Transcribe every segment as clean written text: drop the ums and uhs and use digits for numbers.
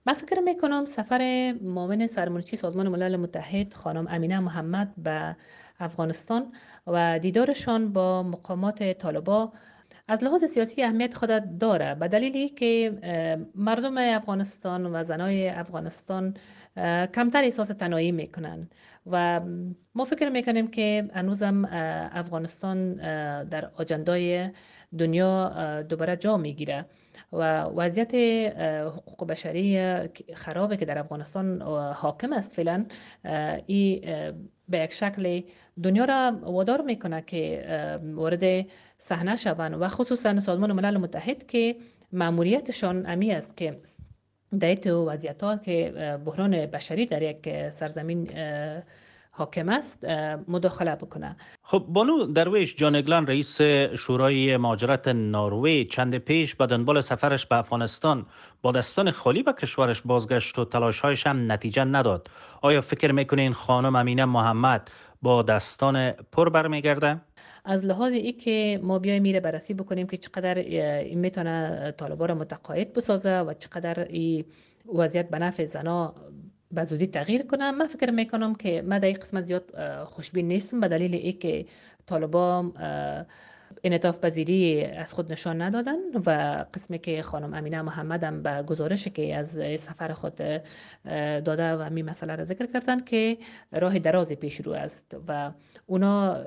من فکر میکنم سفر معاون سرمنشی سازمان ملل متحد خانم امینه محمد به افغانستان و دیدارشان با مقامات طالبا از لحاظ سیاسی اهمیت خود داره، به دلیلی که مردم افغانستان و زنای افغانستان کمتر احساس تنهایی میکنن و ما فکر میکنیم که هنوزم افغانستان در آجندای دنیا دوباره جا میگیره و وضعیت حقوق بشری خرابه که در افغانستان حاکم است فعلا. این به یک شکل دنیا را وادار میکنه که وارد صحنه شوند و خصوصا سازمان ملل متحد که مأموریتشان امی است که در تو وضعیت ها که بحران بشری در یک سرزمین حاکم است مداخله بکنه. خب بانو درویش، جان اگلان رئیس شورای مهاجرت نروژ چند پیش به دنبال سفرش به افغانستان با دستان خالی به کشورش بازگشت و تلاش‌هایش هم نتیجه نداد. آیا فکر میکنین خانم امینه محمد با دستان پر برمیگرده؟ از لحاظ ای که ما بیایم میره بررسی بکنیم که چقدر این میتونه طالبان را متقاعد بسازه و چقدر این وضعیت به نفع زنا به زودی تغییر کنه، من فکر میکنم که من در این قسمت زیاد خوشبین نیستم، به دلیل ای که طالبان انعطاف پذیری از خود نشان ندادن و قسمی که خانم امینه محمد هم به گزارشی که از سفر خود داده و می مسئله را ذکر کردن که راه درازی پیش رو است و اونا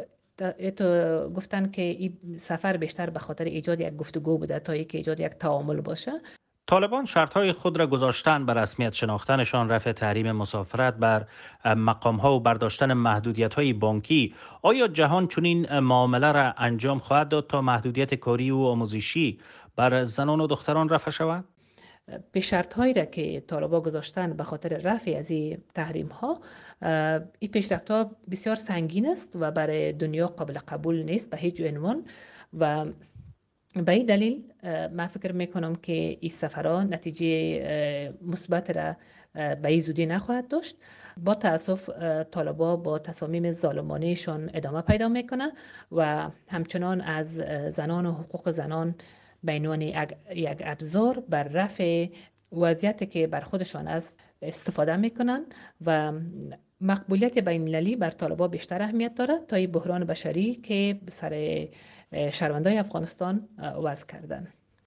گفتن که این سفر بیشتر به خاطر ایجاد یک گفتگو بوده تا اینکه ایجاد یک تعامل باشه. طالبان شرطهای خود را گذاشتن بر رسمیت شناختنشان، رفع تحریم مسافرت بر مقامها و برداشتن محدودیت‌های بانکی. آیا جهان چنین معامله را انجام خواهد داد تا محدودیت کاری و آموزشی بر زنان و دختران رفع شود؟ به شرط هایی را که طالبا گذاشتن به خاطر رفع از این تحریم ها، این پیشرفت ها بسیار سنگین است و برای دنیا قابل قبول نیست به هیچ عنوان و به این دلیل من فکر میکنم که این سفرها نتیجه مثبت را به این زودی نخواهد داشت. با تاسف طالبا با تصامیم ظالمانهشان ادامه پیدا میکنه و همچنان از زنان و حقوق زنان به عنوان یک ابزار بر رفع وضعیتی که بر خودشان است استفاده میکنن و مقبولیت بین المللی بر طالبان بیشتر اهمیت داره تا این بحران بشری که سر شهروندان افغانستان وضع کردن.